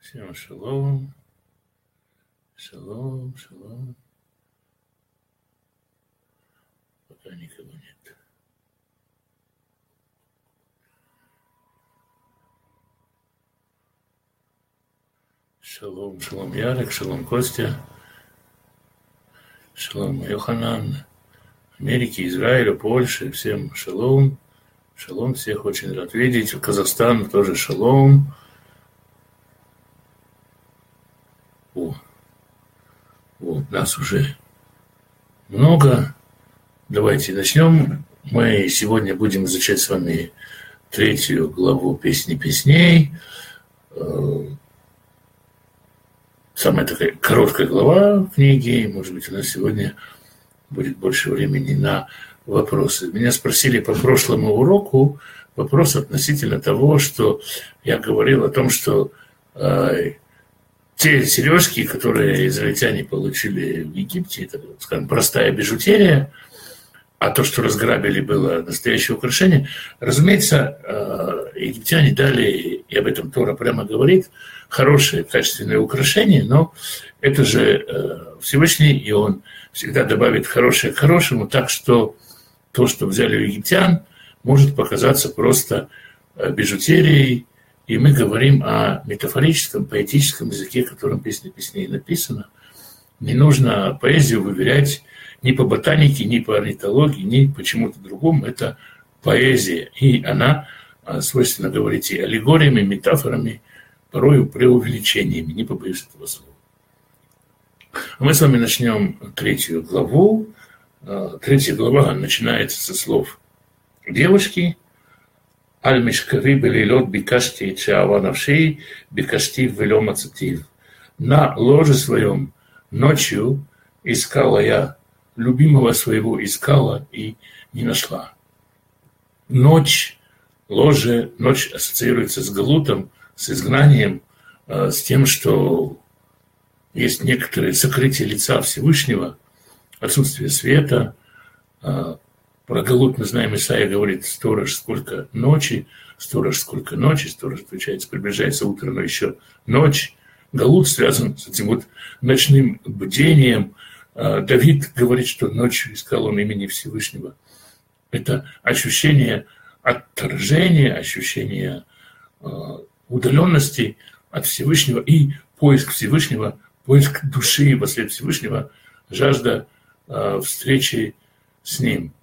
Всем шалом, шалом, шалом. Пока никого нет. Шалом, шалом Ярик, шалом Костя, шалом Йоханан, Америки, Израиля, Польши. Всем шалом, шалом, всех очень рад видеть. Казахстан тоже шалом. Нас уже много. Давайте начнем. Мы сегодня будем изучать с вами 3 главу «Песни песней». Самая такая короткая глава книги. Может быть, у нас сегодня будет больше времени на вопросы. Меня спросили по прошлому уроку вопрос относительно того, что я говорил о том, что те сережки, которые израильтяне получили в Египте, это, скажем, простая бижутерия, а то, что разграбили, было настоящее украшение. Разумеется, египтяне дали, и об этом Тора прямо говорит, хорошее, качественное украшение, но это же Всевышний, и он всегда добавит хорошее к хорошему, так что то, что взяли у египтян, может показаться просто бижутерией. И мы говорим о метафорическом, поэтическом языке, которым «Песни песней» написано. Не нужно поэзию выверять ни по ботанике, ни по орнитологии, ни по чему-то другому. Это поэзия. И она свойственно говорить и аллегориями, метафорами, порою преувеличениями. Не побоюсь этого слова. Мы с вами начнем 3 главу. 3 глава начинается со слов девушки. «Аль мишкави белилот бикашти чаава навши, бикашти вело мацатив». На ложе своем ночью искала я, любимого своего искала и не нашла. Ночь, ложе, ночь ассоциируется с галутом, с изгнанием, с тем, что есть некоторые сокрытие лица Всевышнего, отсутствие света. Про галут мы знаем, Исаия говорит: сторож, сколько ночи, сторож отвечает, приближается утро, но еще ночь. Галут связан с этим вот ночным бдением. Давид говорит, что ночью искал он имени Всевышнего. Это ощущение отторжения, ощущение удаленности от Всевышнего и поиск Всевышнего, поиск души во след Всевышнего, жажда встречи с Ним.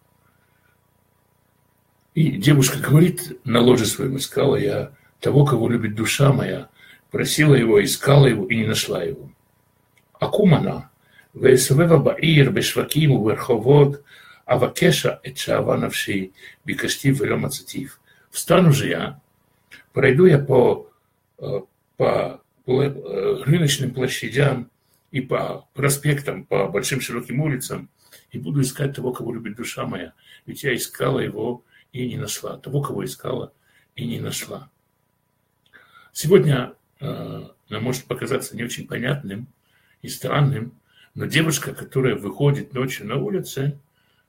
И девушка говорит: на ложе своем искала я того, кого любит душа моя, просила его, искала его и не нашла его. Акумана, весовева баир, бешваким, верховод, авакеша, эчава навши, бикашти, вело мацатив. Встану же я, пройду я по рыночным площадям и по проспектам, по большим широким улицам, и буду искать того, кого любит душа моя, ведь я искала его и не нашла. Того, кого искала и не нашла. Сегодня нам может показаться не очень понятным и странным, но девушка, которая выходит ночью на улицу,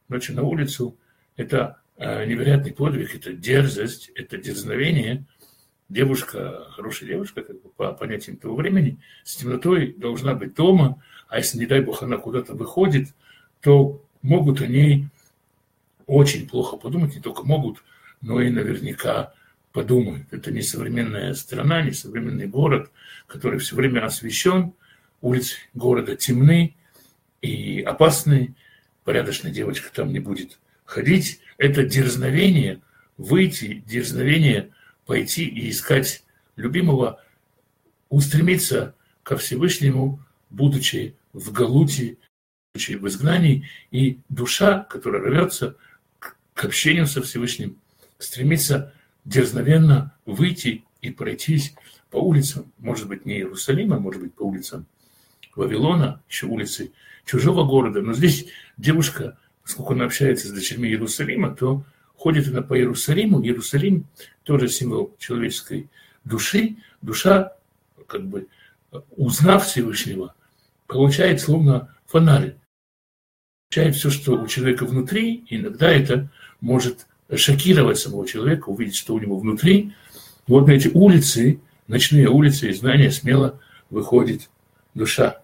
это невероятный подвиг, это дерзость, это дерзновение. Девушка, хорошая девушка, как бы по понятиям того времени, с темнотой должна быть дома, а если, не дай бог, она куда-то выходит, то могут они очень плохо подумать, не только могут, но и наверняка подумают. Это не современная страна, не современный город, который все время освещен, улицы города темны и опасны, порядочная девочка там не будет ходить. Это дерзновение выйти, дерзновение пойти и искать любимого, устремиться ко Всевышнему, будучи в галуте, будучи в изгнании, и душа, которая рвется к общению со Всевышним, стремится дерзновенно выйти и пройтись по улицам, может быть, не Иерусалима, может быть, по улицам Вавилона, еще улицы чужого города. Но здесь девушка, поскольку она общается с дочерьми Иерусалима, то ходит она по Иерусалиму. Иерусалим тоже символ человеческой души. Душа, как бы узнав Всевышнего, получает словно фонарь. Получает все, что у человека внутри. Иногда это может шокировать самого человека, увидеть, что у него внутри. Вот на эти улицы ночные улицы изгнания смело выходит душа.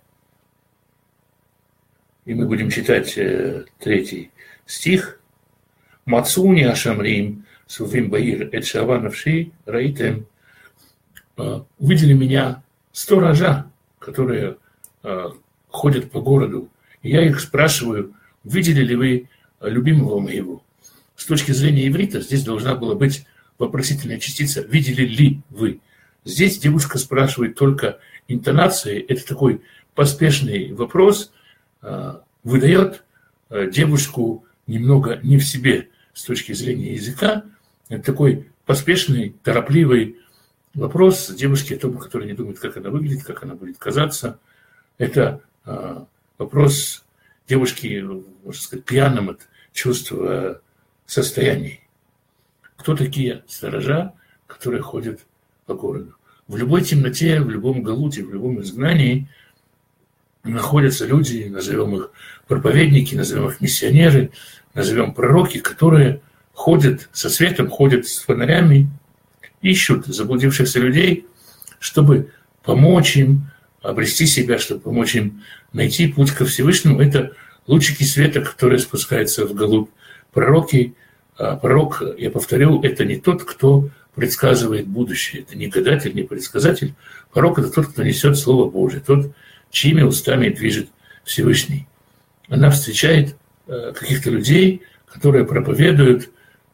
И мы будем читать 3 стих. «Мацуни ашамрим сувим баир эт шава навши раитем». «Увидели меня сторожа, которые ходят по городу. И я их спрашиваю, видели ли вы любимого моего?» С точки зрения иврита здесь должна была быть вопросительная частица «видели ли вы?». Здесь девушка спрашивает только интонацией. Это такой поспешный вопрос, выдает девушку немного не в себе с точки зрения языка. Это такой поспешный, торопливый вопрос девушки о том, которая не думает, как она выглядит, как она будет казаться. Это вопрос девушки, можно сказать, пьяным от чувства состояний. Кто такие сторожа, которые ходят по городу? В любой темноте, в любом галуте, в любом изгнании находятся люди, назовем их проповедники, назовем их миссионеры, назовем пророки, которые ходят со светом, ходят с фонарями, ищут заблудившихся людей, чтобы помочь им обрести себя, чтобы помочь им найти путь ко Всевышнему. Это лучики света, которые спускаются в галут. Пророки, пророк, я повторю, это не тот, кто предсказывает будущее. Это не гадатель, не предсказатель. Пророк – это тот, кто несет Слово Божие, тот, чьими устами движет Всевышний. Она встречает каких-то людей, которые проповедуют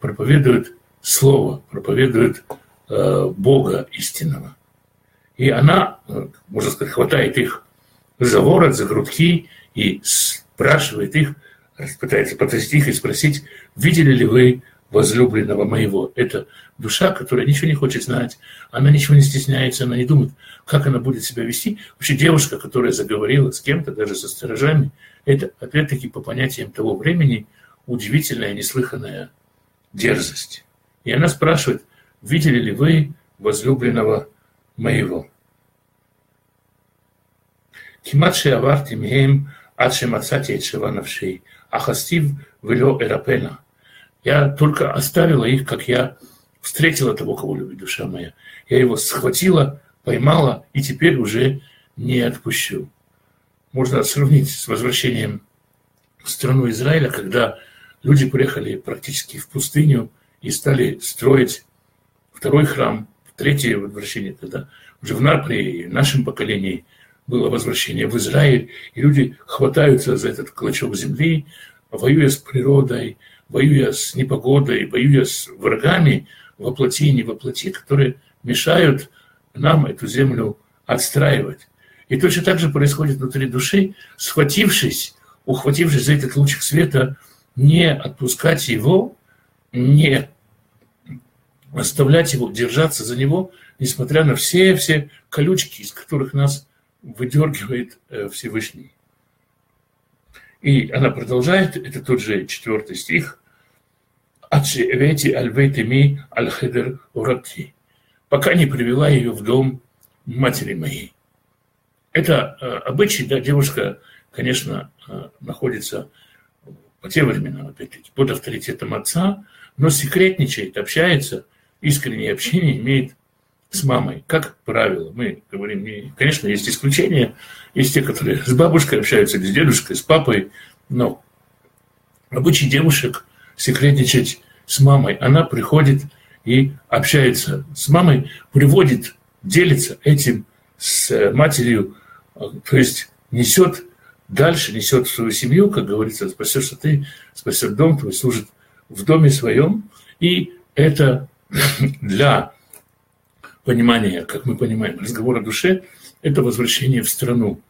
Слово, проповедуют Бога истинного. И она, можно сказать, хватает их за ворот, за грудки и спрашивает их, пытается потрясти их и спросить, видели ли вы возлюбленного моего? Это душа, которая ничего не хочет знать, она ничего не стесняется, она не думает, как она будет себя вести. Вообще девушка, которая заговорила с кем-то, даже со сторожами, это, опять-таки, по понятиям того времени, удивительная, неслыханная дерзость. И она спрашивает, видели ли вы возлюбленного моего? «Кимат шеаварти миэм ад шемацати эт шава навши, ахастив вело эрапена». Я только оставила их, как я встретила того, кого любит душа моя. Я его схватила, поймала и теперь уже не отпущу. Можно сравнить с возвращением в страну Израиля, когда люди приехали практически в пустыню и стали строить второй храм, третье возвращение тогда. Уже при нашем поколении было возвращение в Израиль, и люди хватаются за этот клочок земли, воюя с природой, воюя с непогодой, воюя с врагами воплоти и не воплоти, которые мешают нам эту землю отстраивать. И точно так же происходит внутри души, ухватившись за этот лучик света, не отпускать его, не оставлять его, держаться за него, несмотря на все колючки, из которых нас выдергивает Всевышний. И она продолжает, это тот же 4 стих, пока не привела ее в дом матери моей. Это обычай, да, девушка, конечно, находится по тем временам, опять-таки, под авторитетом отца, но секретничает, общается, искреннее общение имеет с мамой, как правило. Мы говорим, конечно, есть исключения, есть те, которые с бабушкой общаются, или с дедушкой, с папой, но обычай девушек секретничать с мамой. Она приходит и общается с мамой, приводит, делится этим с матерью, то есть несет дальше, несет в свою семью, как говорится, спасешься ты, спасет дом твой, служит в доме своем. И это для понимания, как мы понимаем, разговор о душе, это возвращение в страну.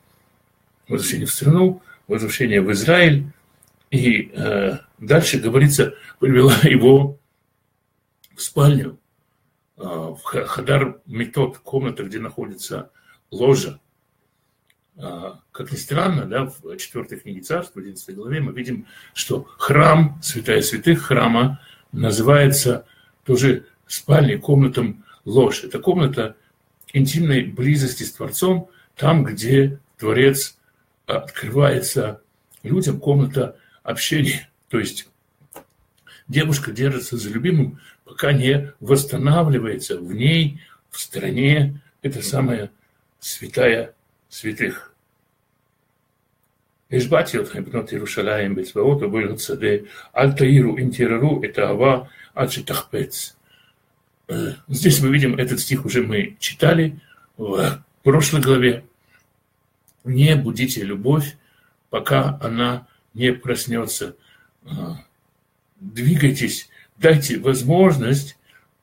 Возвращение в Израиль. И дальше говорится, привела его в спальню, в хадар метод, комната, где находится ложа. Как ни странно, да, в 4 книге Царств, в 11 главе, мы видим, что храм, святая святых храма, называется тоже спальней, комнатом ложь. Это комната интимной близости с Творцом, там, где Творец открывается людям, комната общения. То есть девушка держится за любимым, пока не восстанавливается в ней, в стране это самая святая святых. השבעתי אתכם בנות ירושלים בצבאות ובנות שדה, אל תעירו אם תערערו את האהבה עד שתחפץ. Здесь мы видим, этот стих уже мы читали в прошлой главе. Не будите любовь, пока она не проснется. Двигайтесь, дайте возможность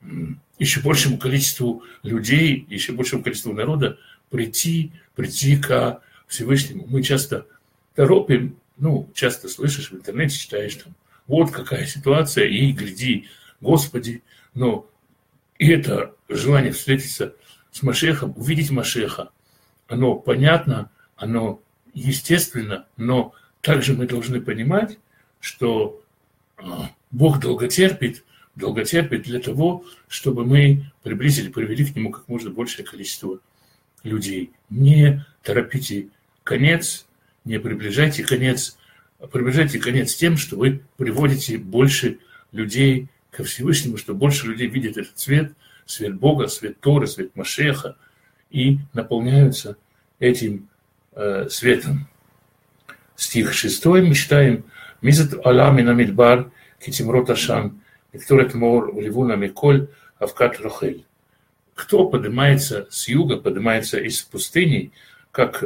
еще большему количеству людей, еще большему количеству народа прийти ко Всевышнему. Мы часто торопим, часто слышишь в интернете, читаешь там, вот какая ситуация, и гляди, Господи, но и это желание встретиться с Машехом, увидеть Машеха, оно понятно, оно естественно, но также мы должны понимать, что Бог долготерпит для того, чтобы мы привели к Нему как можно большее количество людей. Не торопите конец, не приближайте конец, а приближайте конец тем, что вы приводите больше людей ко Всевышнему, что больше людей видят этот свет Бога, свет Торы, свет Машеха, и наполняются этим светом. Стих 6 мы читаем: «Мизат ала мина мидбар, китимрот ашан, викторет мор, вливуна миколь, авкат рохель». Кто поднимается с юга, поднимается из пустыни, как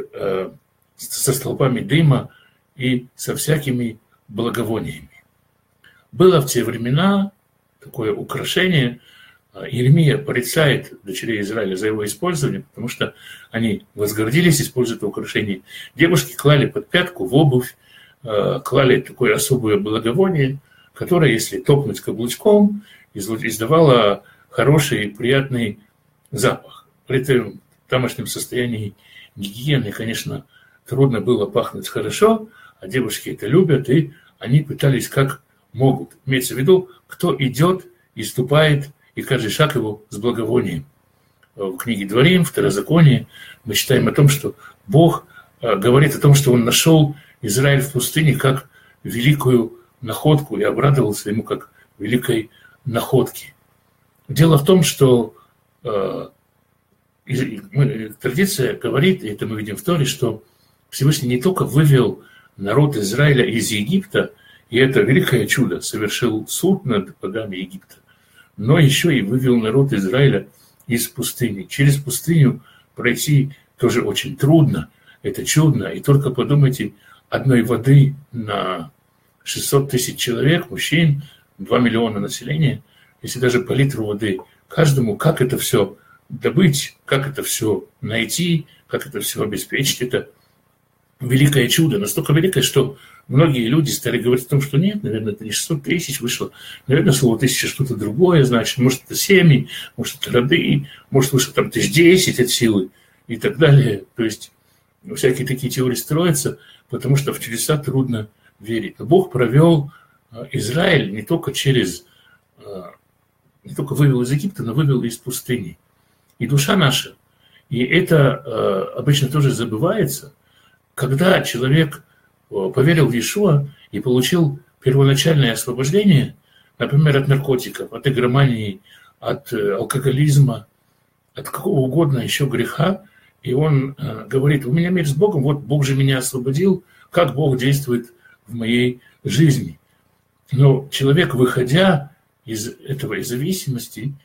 со столпами дыма и со всякими благовониями. Было в те времена такое украшение. Иеремия порицает дочерей Израиля за его использование, потому что они возгордились, используя это украшение. Девушки клали под пятку в обувь, клали такое особое благовоние, которое, если топнуть каблучком, издавало хороший и приятный запах. При этом в тамошнем состоянии гигиены, конечно, трудно было пахнуть хорошо, а девушки это любят, и они пытались как могут. Имеется в виду, кто идет и ступает, и каждый шаг его с благовонием. В книге Дворим, Второзаконие, мы читаем о том, что Бог говорит о том, что Он нашел Израиль в пустыне как великую находку и обрадовался ему как великой находке. Дело в том, что традиция говорит, и это мы видим в Торе, что Всевышний не только вывел народ Израиля из Египта, и это великое чудо, совершил суд над богами Египта, но еще и вывел народ Израиля из пустыни. Через пустыню пройти тоже очень трудно, это чудно. И только подумайте, одной воды на 600 тысяч человек, мужчин, 2 миллиона населения, если даже по литру воды каждому, как это все добыть, как это все найти, как это все обеспечить, это великое чудо, настолько великое, что многие люди стали говорить о том, что нет, наверное, это не 600 тысяч вышло, наверное, слово 1000 что-то другое, значит, может, это семьи, может, это роды, может, вышло там 1010 от силы и так далее. То есть всякие такие теории строятся, потому что в чудеса трудно верить. Но Бог провел Израиль не только вывел из Египта, но вывел из пустыни. И душа наша, и это обычно тоже забывается, когда человек поверил в Иешуа и получил первоначальное освобождение, например, от наркотиков, от игромании, от алкоголизма, от какого угодно еще греха, и он говорит: у меня мир с Богом, вот Бог же меня освободил, как Бог действует в моей жизни. Но человек, выходя из этой зависимости,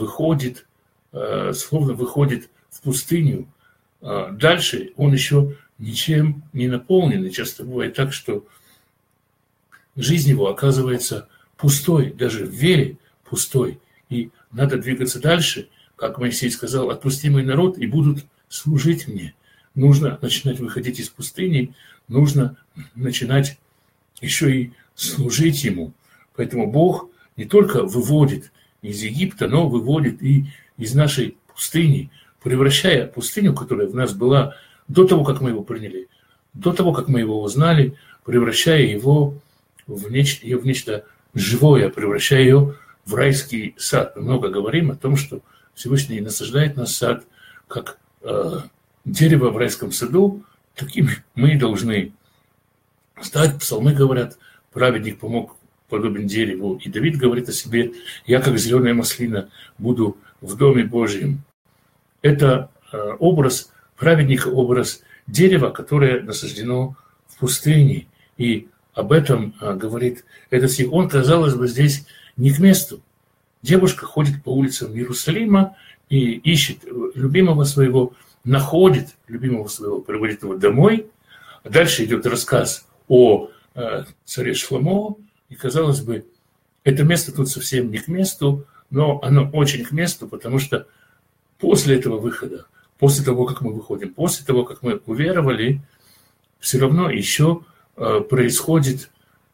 словно выходит в пустыню. Дальше он еще ничем не наполнен. И часто бывает так, что жизнь его оказывается пустой, даже в вере пустой. И надо двигаться дальше. Как Моисей сказал: отпусти мой народ, и будут служить мне. Нужно начинать выходить из пустыни, нужно начинать еще и служить ему. Поэтому Бог не только выводит из Египта, но выводит и из нашей пустыни, превращая пустыню, которая в нас была до того, как мы его приняли, до того, как мы его узнали, превращая его в нечто живое, превращая ее в райский сад. Мы много говорим о том, что Всевышний насаждает наш сад, как дерево в райском саду, такими мы должны стать. Псалмы говорят: праведник подобен дереву. И Давид говорит о себе: я, как зеленая маслина, буду в Доме Божьем. Это образ праведника, образ дерева, которое насаждено в пустыне. И об этом говорит этот стих. Он, казалось бы, здесь не к месту. Девушка ходит по улицам Иерусалима и ищет любимого своего, находит любимого своего, приводит его домой. А дальше идет рассказ о царе Шломо. И, казалось бы, это место тут совсем не к месту, но оно очень к месту, потому что после этого выхода, после того, как мы выходим, после того, как мы уверовали, все равно еще происходит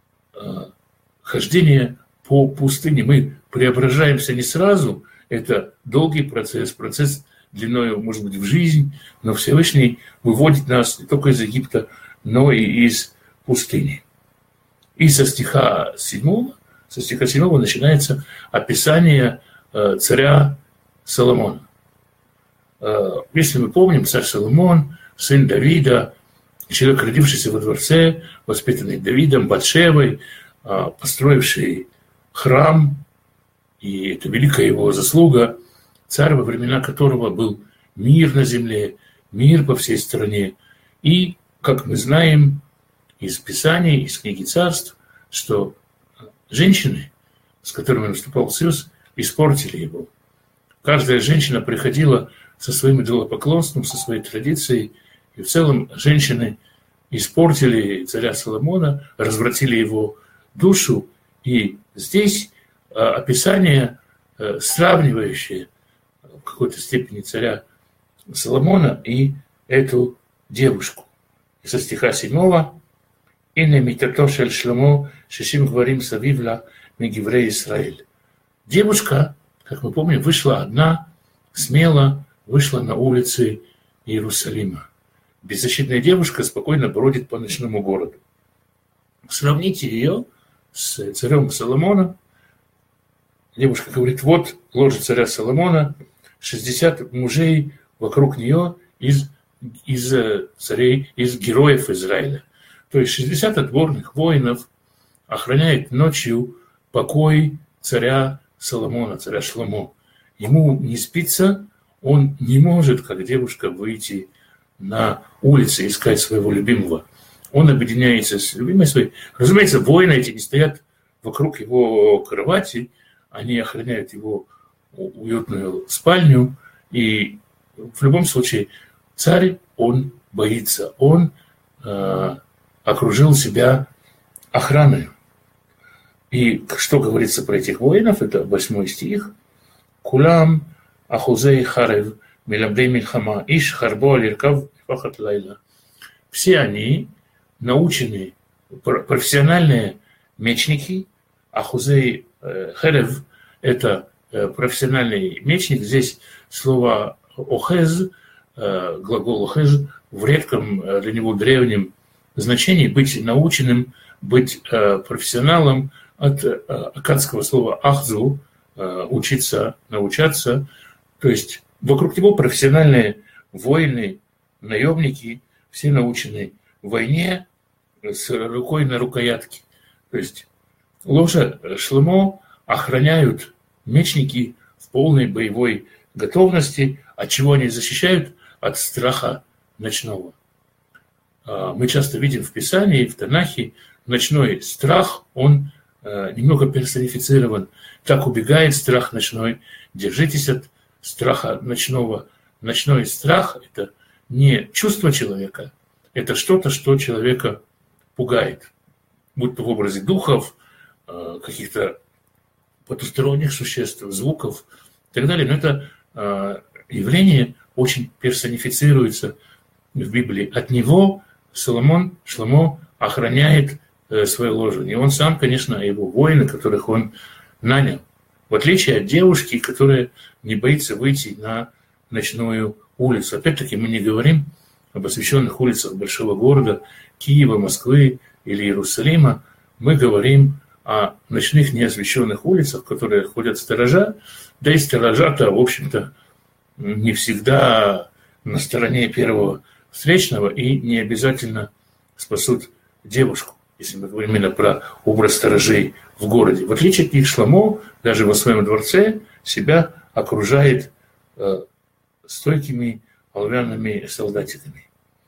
хождение по пустыне. Мы преображаемся не сразу, это долгий процесс длиной, может быть, в жизнь, но Всевышний выводит нас не только из Египта, но и из пустыни. И со стиха 7 начинается описание царя Соломона. Если мы помним, царь Соломон, сын Давида, человек, родившийся во дворце, воспитанный Давидом, Батшевой, построивший храм, и это великая его заслуга, царь, во времена которого был мир на земле, мир по всей стране. И, как мы знаем из Писаний, из книги Царств, что женщины, с которыми он вступал в союз, испортили его. Каждая женщина приходила со своим идолопоклонством, со своей традицией, и в целом женщины испортили царя Соломона, развратили его душу. И здесь описание, сравнивающее в какой-то степени царя Соломона и эту девушку. И со стиха 7: «Ине митато шель Шломо шешим гварим савивла мегиврей Исраэль». Девушка, как мы помним, вышла одна, смело вышла на улицы Иерусалима. Беззащитная девушка спокойно бродит по ночному городу. Сравните ее с царем Соломоном. Девушка говорит: вот ложе царя Соломона, 60 мужей вокруг нее из царей, из героев Израиля. То есть 60 отборных воинов охраняет ночью покой царя Соломона, царя Шломо. Ему не спится, он не может, как девушка, выйти на улицы искать своего любимого. Он объединяется с любимой своей. Разумеется, воины эти не стоят вокруг его кровати, они охраняют его уютную спальню. И в любом случае царь, он боится, он окружил себя охраной. И что говорится про этих воинов, это 8 стих. «Кулам ахузей харев милабдей мильхама иш харбо алиркав фахат лайла». Все они наученные, профессиональные мечники. Ахузей харев – это профессиональный мечник. Здесь слово охез, глагол охез, в редком для него древнем значении быть наученным, быть профессионалом, от аккадского слова ахзу, учиться, научаться. То есть вокруг него профессиональные воины, наемники, все научены войне с рукой на рукоятке. То есть ложе Шломо охраняют мечники в полной боевой готовности. От чего они защищают? От страха ночного. Мы часто видим в Писании, в Танахе, ночной страх, он немного персонифицирован. Так убегает страх ночной. Держитесь от страха ночного. Ночной страх – это не чувство человека, это что-то, что человека пугает. Будь то в образе духов, каких-то потусторонних существ, звуков и так далее. Но это явление очень персонифицируется в Библии. От него Шломо охраняет свое ложе. Не он сам, конечно, а его воины, которых он нанял. В отличие от девушки, которая не боится выйти на ночную улицу. Опять-таки мы не говорим об освещенных улицах большого города, Киева, Москвы или Иерусалима. Мы говорим о ночных неосвещенных улицах, в которые ходят сторожа. Да и сторожа-то, в общем-то, не всегда на стороне первого встречного и не обязательно спасут девушку, если мы говорим именно про образ сторожей в городе. В отличие от них, Шломо даже во своем дворце себя окружает стойкими оловянными солдатиками.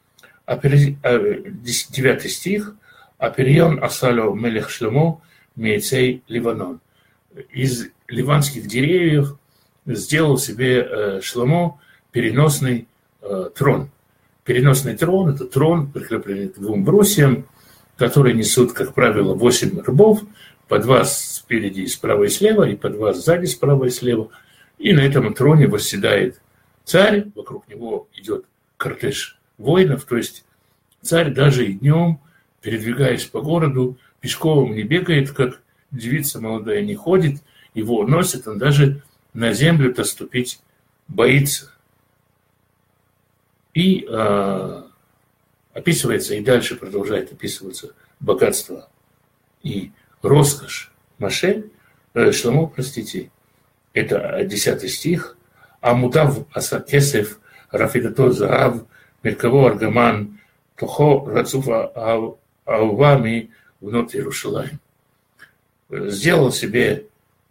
9 стих. «Аперьон асалю мелех Шломо мейцей Ливанон». Из ливанских деревьев сделал себе Шломо переносный трон. Переносный трон – это трон, прикрепленный к 2 брусьям, которые несут, как правило, 8 рабов, по 2 спереди, справа и слева, и по 2 сзади, справа и слева. И на этом троне восседает царь, вокруг него идет кортеж воинов, то есть царь даже и днем, передвигаясь по городу, пешком не бегает, как девица молодая не ходит, его носит, он даже на землю-то ступить боится. И описывается, и дальше продолжает описываться богатство и роскошь Шломо, это 10 стих. «Амутав аса кесев, рафидато заав, меркаво аргаман, тохо рацуфа аувами внут Иерушалаим». Сделал себе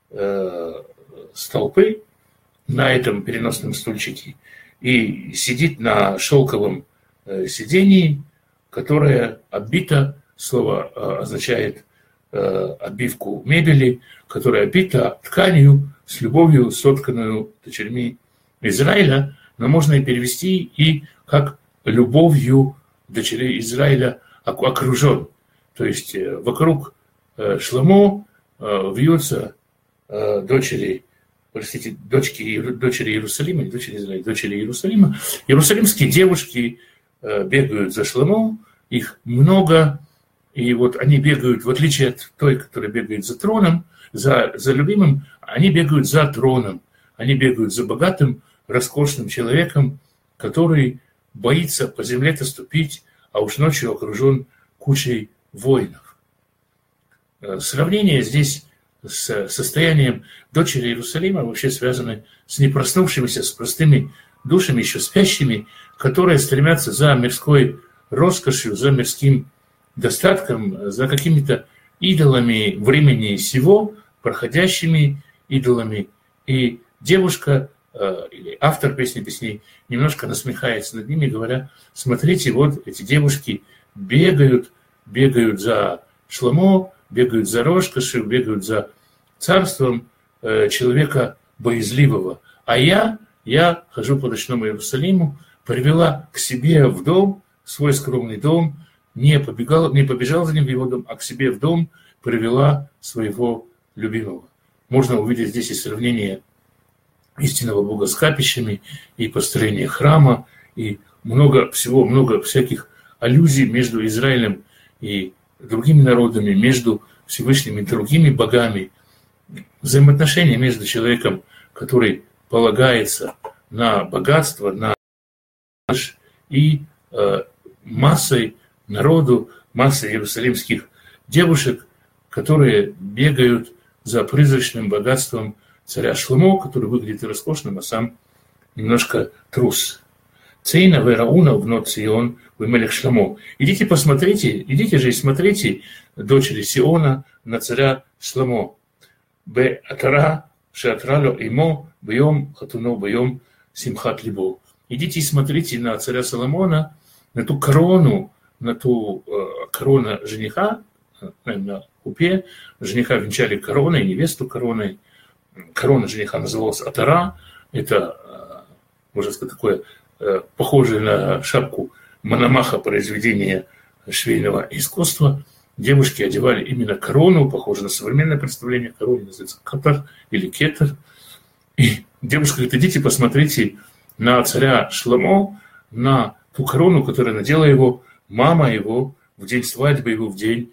столпы на этом переносном стульчике и сидит на шелковом сидении, которое оббито, слово означает обивку мебели, которая обита тканью с любовью, сотканную дочерьми Израиля, но можно и перевести и как любовью дочерей Израиля окружен. То есть вокруг Шломо вьются дочери Иерусалима, не дочери Израиля, дочери Иерусалима. Иерусалимские девушки бегают за Шломо, их много, и вот они бегают, в отличие от той, которая бегает за троном, за любимым, они бегают за троном, они бегают за богатым, роскошным человеком, который боится по земле-то ступить, а уж ночью окружен кучей воинов. Сравнение здесь с состоянием дочери Иерусалима вообще связано с непроснувшимися, с простыми душами, еще спящими, которые стремятся за мирской роскошью, за мирским достатком, за какими-то идолами времени сего, проходящими идолами. И девушка, или автор песней немножко насмехается над ними, говоря: смотрите, вот эти девушки бегают за Шломо, бегают за роскошью, бегают за царством человека боязливого. А я хожу по ночному Иерусалиму, привела к себе в дом, свой скромный дом, не побежала за ним в его дом, а к себе в дом привела своего любимого. Можно увидеть здесь и сравнение истинного Бога с капищами, и построение храма, и много всяких аллюзий между Израилем и другими народами, между Всевышним и другими богами. Взаимоотношения между человеком, который полагается на богатство, на и массой народу, массой иерусалимских девушек, которые бегают за призрачным богатством царя Шломо, который выглядит роскошным, а сам немножко трус. Цейна верауна внот Сион вымелех Шломо. Идите же и смотрите, дочери Сиона, на царя Шломо. Бе атара шеатрало имо бьем хатуно бьем симхат либо. Идите и смотрите на царя Соломона, на ту корону жениха, на купе. Жениха венчали короной, невесту короной. Корона жениха называлась атара. Это, можно сказать, такое похожее на шапку Мономаха произведения швейного искусства. Девушки одевали именно корону, похоже на современное представление о короне, называется катар или кетер. И девушка говорит: идите посмотрите на царя Шломо, на ту корону, которую надела его мама его в день свадьбы его, в день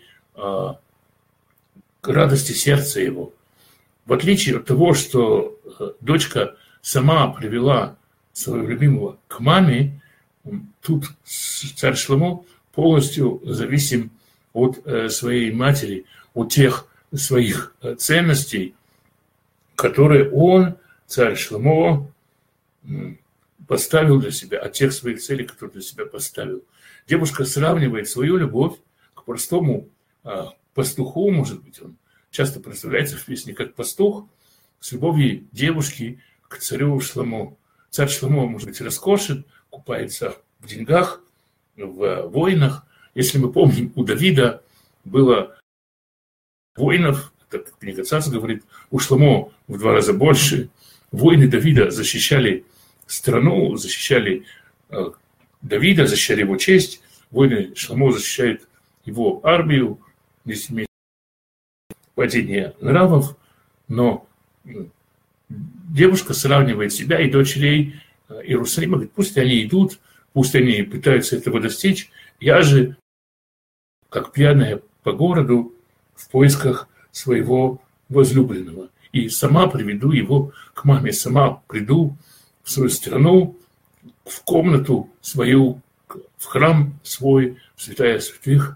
радости сердца его. В отличие от того, что дочка сама привела своего любимого к маме, тут царь Шломо полностью зависим от своей матери, от тех своих ценностей, которые он, царь Шломо, поставил для себя, от тех своих целей, которые для себя поставил. Девушка сравнивает свою любовь к простому пастуху, может быть, он часто представляется в песне как пастух, с любовью девушки к царю Шломо. Царь Шломо, может быть, роскошен, купается в деньгах, в войнах. Если мы помним, у Давида было воинов, как книга Царств говорит, у Шломо в 2 раза больше. Воины Давида защищали страну, защищали Давида, защищали его честь. Воины Шломо защищают его армию. Здесь имеется падение нравов, но девушка сравнивает себя и дочерей Иерусалима, говорит, пусть они идут, пусть они пытаются этого достичь, я же, как пьяная по городу, в поисках своего возлюбленного. И сама приведу его к маме, сама приду в свою страну, в комнату свою, в храм свой, в святая святых,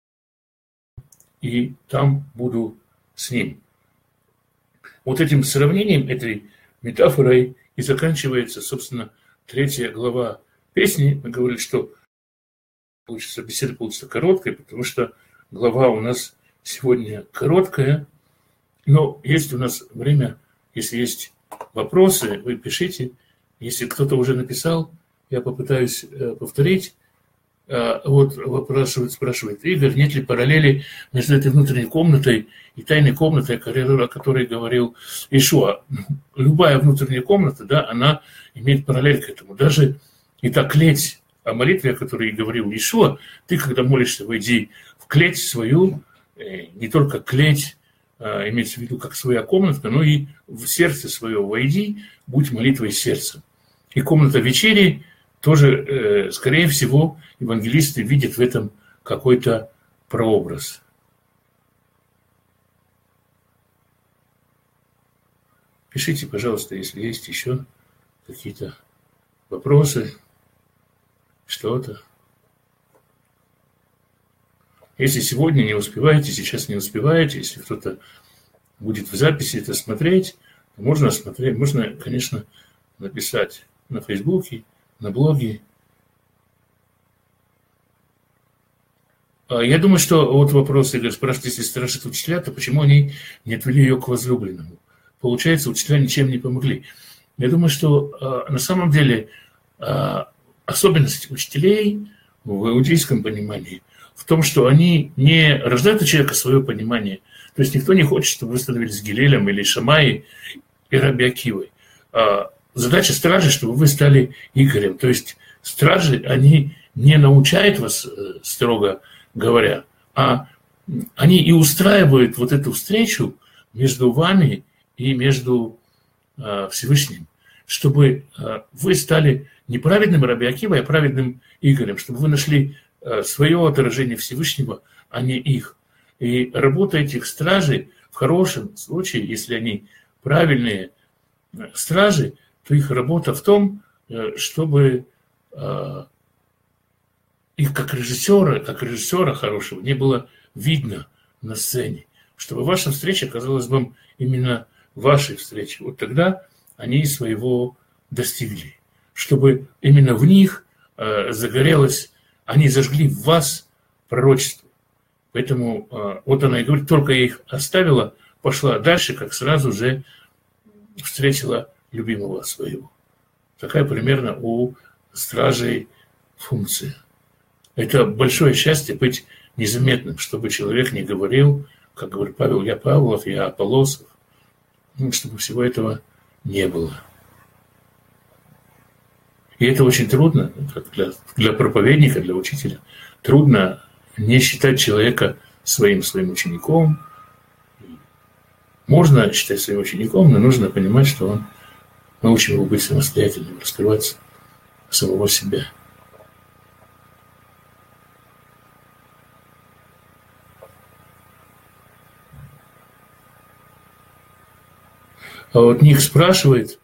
и там буду с ним. Вот этим сравнением, этой метафорой и заканчивается, собственно, 3 глава песни. Мы говорили, что беседа получится короткой, потому что глава у нас сегодня короткая, но есть у нас время, если есть вопросы, вы пишите. Если кто-то уже написал, я попытаюсь повторить. Вот спрашивает Игорь, нет ли параллели между этой внутренней комнатой и тайной комнатой, о которой говорил Иешуа. Любая внутренняя комната, да, она имеет параллель к этому. Даже и та клеть о молитве, о которой говорил Иешуа, ты, когда молишься, войди в клеть свою, не только клеть, имеется в виду как своя комнатка, но и в сердце свое войди, будь молитвой сердца. И комната вечери тоже, скорее всего, евангелисты видят в этом какой-то прообраз. Пишите, пожалуйста, если есть еще какие-то вопросы, что-то. Если сегодня не успеваете, сейчас не успеваете, если кто-то будет в записи это смотреть, можно, конечно, написать на Фейсбуке, на блоге. Я думаю, что вот вопрос, Игорь спрашивает, если страшат учителя, то почему они не отвели ее к возлюбленному? Получается, учителя ничем не помогли. Я думаю, что на самом деле особенность учителей в иудейском понимании в том, что они не рождают у человека свое понимание. То есть никто не хочет, чтобы вы становились Гилелем или Шамаей и Раби Акивой. Задача стражи, чтобы вы стали Игорем. То есть стражи, они не научают вас, строго говоря, а они и устраивают вот эту встречу между вами и между Всевышним, чтобы вы стали не праведным Раби Акивой, а праведным Игорем, чтобы вы нашли свое отражение Всевышнего, а не их. И работа этих стражей в хорошем случае, если они правильные стражи, то их работа в том, чтобы их как режиссера хорошего не было видно на сцене, чтобы ваша встреча казалась вам именно вашей встречей. Вот тогда они своего достигли, чтобы именно в них загорелось, они зажгли в вас пророчество. Поэтому вот она и говорит, только я их оставила, пошла дальше, как сразу же встретила любимого своего. Такая примерно у стражей функция. Это большое счастье быть незаметным, чтобы человек не говорил, как говорит Павел, я Павлов, я Аполлосов, чтобы всего этого не было. И это очень трудно, как для проповедника, для учителя. Трудно не считать человека своим учеником. Можно считать своим учеником, но нужно понимать, что он научим его быть самостоятельным, раскрывать самого себя. А вот Ник спрашивает,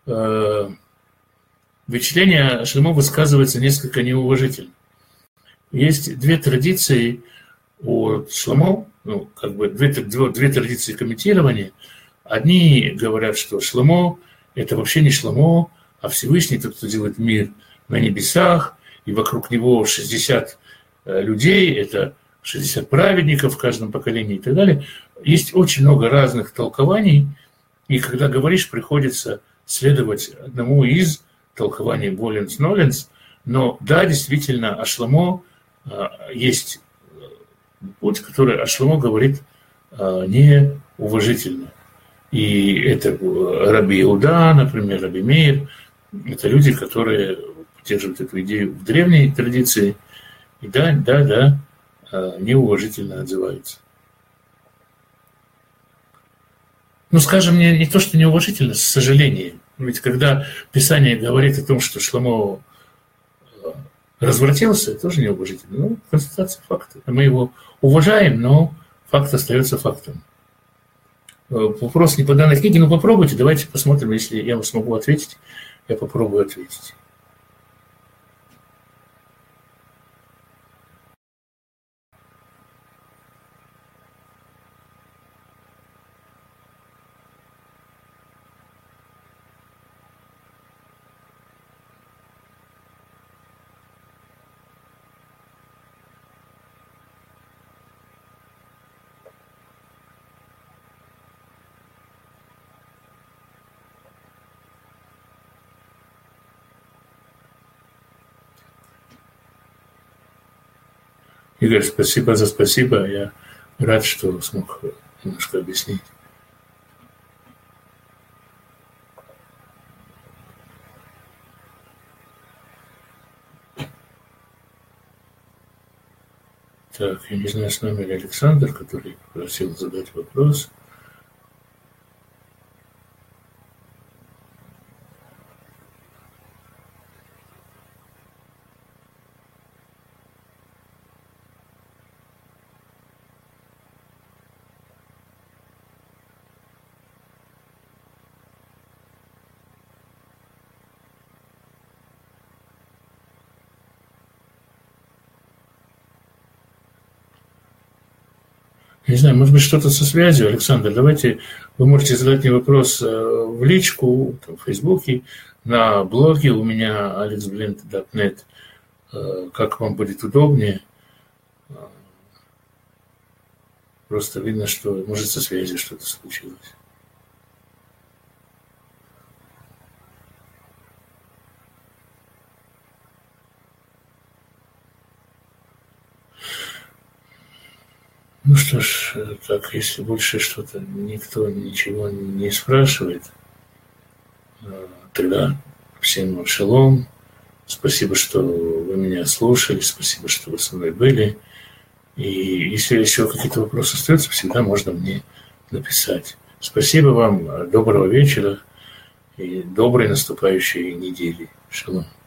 вычисление Шломо высказывается несколько неуважительно. Есть две традиции у Шломо, две традиции комментирования. Одни говорят, что Шломо – это вообще не Шломо, а Всевышний, тот, кто делает мир на небесах, и вокруг него 60 людей, это 60 праведников в каждом поколении и так далее. Есть очень много разных толкований, и когда говоришь, приходится следовать одному из толкований Воленс-Ноленс, Но да, действительно, Шломо есть путь, который Шломо говорит неуважительно. И это Раби Иуда, например, Раби Меир. Это люди, которые поддерживают эту идею в древней традиции. И да, неуважительно отзываются. Ну, скажем, не то, что неуважительно, с сожалением. Ведь когда Писание говорит о том, что Шломо развратился, это тоже неуважительно. Ну, констатация факта. Мы его уважаем, но факт остается фактом. Вопрос не по данной книге, но попробуйте, давайте посмотрим, если я смогу ответить, я попробую ответить. Игорь, спасибо за спасибо. Я рад, что смог немножко объяснить. Так, я не знаю, с нами ли Александр, который просил задать вопрос. Не знаю, может быть, что-то со связью, Александр. Давайте, вы можете задать мне вопрос в личку, в Фейсбуке, на блоге у меня alexblend.net, как вам будет удобнее. Просто видно, что, может, со связью что-то случилось. Ну что ж, так, если больше что-то никто ничего не спрашивает, тогда всем шалом. Спасибо, что вы меня слушали, спасибо, что вы со мной были. И если еще какие-то вопросы остаются, всегда можно мне написать. Спасибо вам, доброго вечера и доброй наступающей недели. Шалом.